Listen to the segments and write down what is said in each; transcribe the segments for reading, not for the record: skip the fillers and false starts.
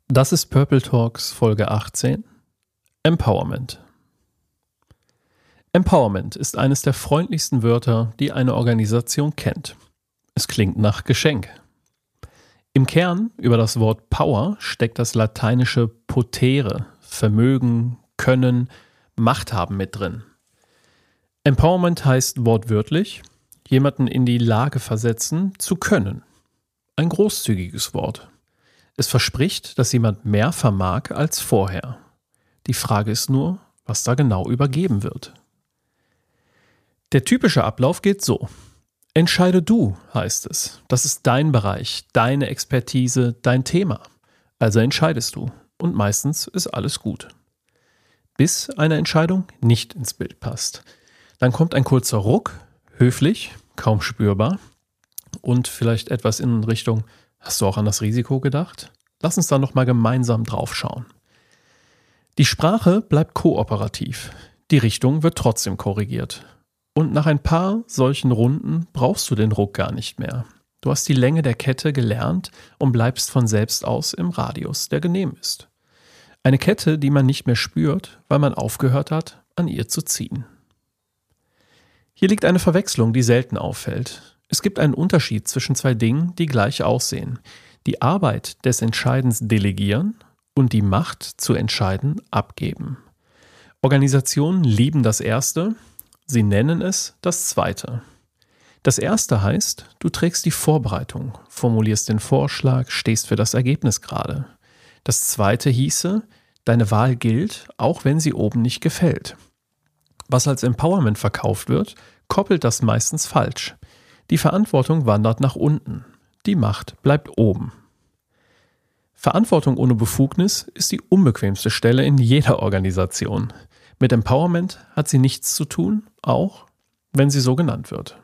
Das ist Purple Talks Folge 18. Empowerment. Empowerment ist eines der freundlichsten Wörter, die eine Organisation kennt. Es klingt nach Geschenk. Im Kern über das Wort Power steckt das lateinische potere, Vermögen, Können, Macht haben mit drin. Empowerment heißt wortwörtlich, jemanden in die Lage versetzen, zu können. Ein großzügiges Wort. Es verspricht, dass jemand mehr vermag als vorher. Die Frage ist nur, was da genau übergeben wird. Der typische Ablauf geht so. Entscheide du, heißt es. Das ist dein Bereich, deine Expertise, dein Thema. Also entscheidest du. Und meistens ist alles gut. Bis eine Entscheidung nicht ins Bild passt. Dann kommt ein kurzer Ruck, höflich, kaum spürbar und vielleicht etwas in Richtung: Hast du auch an das Risiko gedacht? Lass uns da nochmal gemeinsam drauf schauen. Die Sprache bleibt kooperativ. Die Richtung wird trotzdem korrigiert. Und nach ein paar solchen Runden brauchst du den Ruck gar nicht mehr. Du hast die Länge der Kette gelernt und bleibst von selbst aus im Radius, der genehm ist. Eine Kette, die man nicht mehr spürt, weil man aufgehört hat, an ihr zu ziehen. Hier liegt eine Verwechslung, die selten auffällt. Es gibt einen Unterschied zwischen zwei Dingen, die gleich aussehen. Die Arbeit des Entscheidens delegieren und die Macht zu entscheiden abgeben. Organisationen lieben das Erste, sie nennen es das Zweite. Das Erste heißt, du trägst die Vorbereitung, formulierst den Vorschlag, stehst für das Ergebnis gerade. Das Zweite hieße, deine Wahl gilt, auch wenn sie oben nicht gefällt. Was als Empowerment verkauft wird, koppelt das meistens falsch. Die Verantwortung wandert nach unten. Die Macht bleibt oben. Verantwortung ohne Befugnis ist die unbequemste Stelle in jeder Organisation. Mit Empowerment hat sie nichts zu tun, auch wenn sie so genannt wird.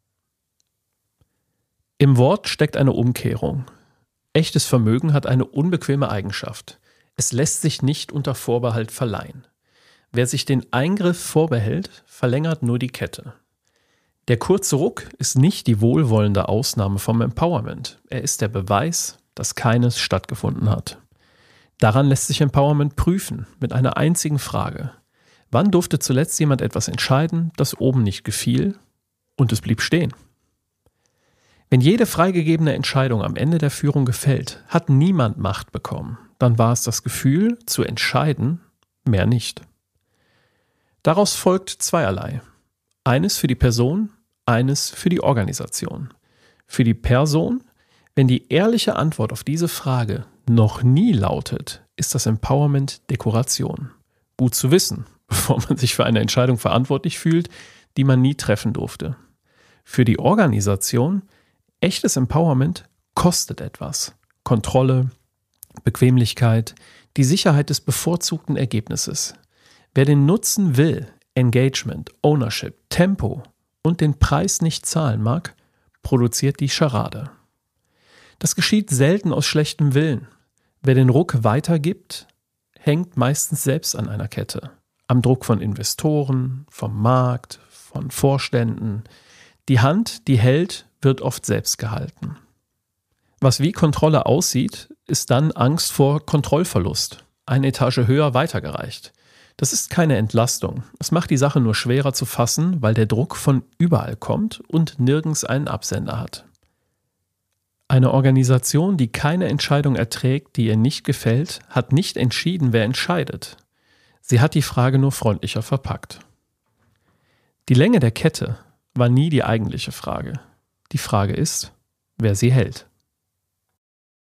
Im Wort steckt eine Umkehrung. Echtes Vermögen hat eine unbequeme Eigenschaft. Es lässt sich nicht unter Vorbehalt verleihen. Wer sich den Eingriff vorbehält, verlängert nur die Kette. Der kurze Ruck ist nicht die wohlwollende Ausnahme vom Empowerment. Er ist der Beweis, dass keines stattgefunden hat. Daran lässt sich Empowerment prüfen, mit einer einzigen Frage. Wann durfte zuletzt jemand etwas entscheiden, das oben nicht gefiel, und es blieb stehen? Wenn jede freigegebene Entscheidung am Ende der Führung gefällt, hat niemand Macht bekommen. Dann war es das Gefühl, zu entscheiden, mehr nicht. Daraus folgt zweierlei. Eines für die Person, eines für die Organisation. Für die Person, wenn die ehrliche Antwort auf diese Frage noch nie lautet, ist das Empowerment Dekoration. Gut zu wissen, bevor man sich für eine Entscheidung verantwortlich fühlt, die man nie treffen durfte. Für die Organisation, echtes Empowerment kostet etwas. Kontrolle, Bequemlichkeit, die Sicherheit des bevorzugten Ergebnisses. Wer den Nutzen will, Engagement, Ownership, Tempo und den Preis nicht zahlen mag, produziert die Scharade. Das geschieht selten aus schlechtem Willen. Wer den Ruck weitergibt, hängt meistens selbst an einer Kette. Am Druck von Investoren, vom Markt, von Vorständen. Die Hand, die hält, wird oft selbst gehalten. Was wie Kontrolle aussieht, ist dann Angst vor Kontrollverlust. Eine Etage höher weitergereicht. Das ist keine Entlastung. Es macht die Sache nur schwerer zu fassen, weil der Druck von überall kommt und nirgends einen Absender hat. Eine Organisation, die keine Entscheidung erträgt, die ihr nicht gefällt, hat nicht entschieden, wer entscheidet. Sie hat die Frage nur freundlicher verpackt. Die Länge der Kette war nie die eigentliche Frage. Die Frage ist, wer sie hält.